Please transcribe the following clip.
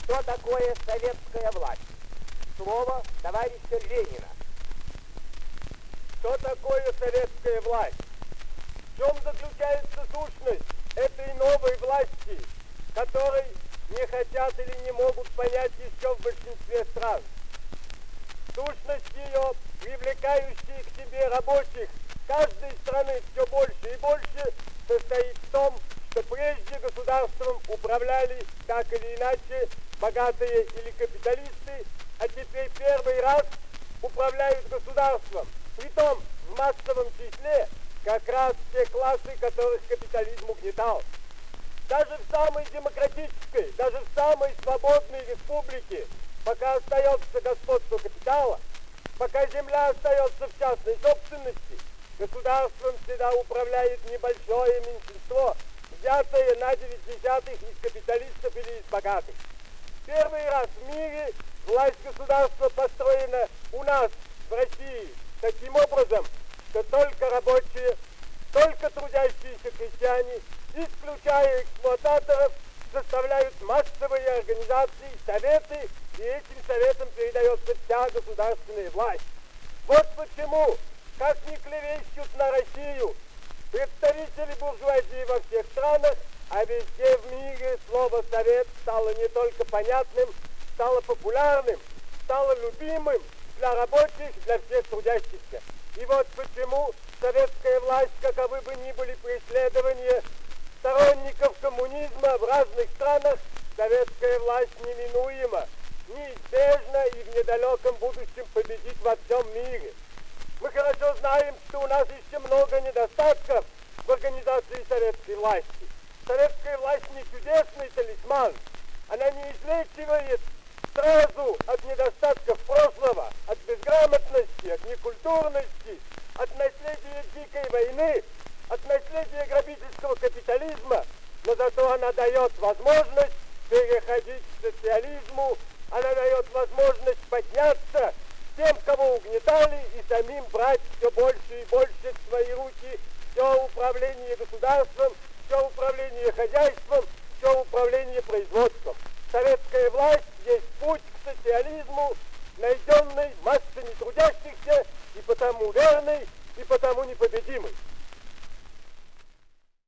Что такое советская власть? Слово товарища Ленина. Что такое советская власть? В чем заключается сущность этой новой власти, которой не хотят или не могут понять еще в большинстве стран? Сущность ее, привлекающая к себе рабочих каждой страны все больше и больше, состоит в том, что прежде государством управляли так или иначе богатые или капиталисты, а теперь первый раз управляют государством. Притом в массовом числе как раз те классы, которых капитализм угнетал. Даже в самой демократической, даже в самой свободной республике, пока остается господство капитала, пока земля остается в частной собственности, государством всегда управляет небольшое меньшинство, взятое на 9/10 из капиталистов или из богатых. Первый раз в мире власть государства построена у нас, в России, таким образом, что только рабочие, только трудящиеся крестьяне, исключая эксплуататоров, составляют массовые организации, советы, и этим советам передается вся государственная власть. Вот почему, как ни клевещут на Россию представители буржуазии во всех странах, а везде в мире слово «совет» стало не только понятным, стало популярным, стало любимым для рабочих, для всех трудящихся. И вот почему советская власть, каковы бы ни были преследования сторонников коммунизма в разных странах, советская власть неминуема, неизбежно и в недалеком будущем победит во всем мире. Мы хорошо знаем, что у нас еще много недостатков в организации советской власти. Советская власть не чудесный талисман. Она не излечивает сразу от недостатков прошлого, от безграмотности, от некультурности, от наследия дикой войны, от наследия грабительского капитализма, но зато она дает возможность переходить к социализму, она дает возможность подняться тем, кого угнетали, и самим брать все больше и больше в свои руки все управление государством, все управление хозяйством.